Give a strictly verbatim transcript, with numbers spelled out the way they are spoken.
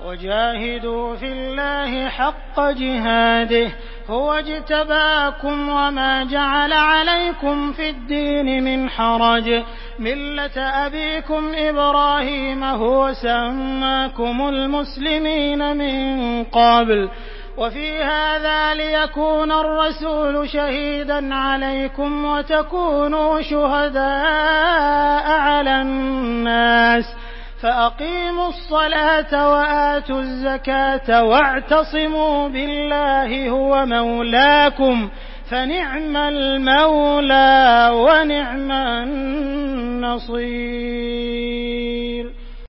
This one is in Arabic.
وجاهدوا في الله حق جهاده هو اجتباكم وما جعل عليكم في الدين من حرج ملة أبيكم إبراهيم هو سماكم المسلمين من قبل وفي هذا ليكون الرسول شهيدا عليكم وتكونوا شهداء على الناس فأقيموا الصلاة وآتوا الزكاة واعتصموا بالله هو مولاكم فنعم المولى ونعم النصير.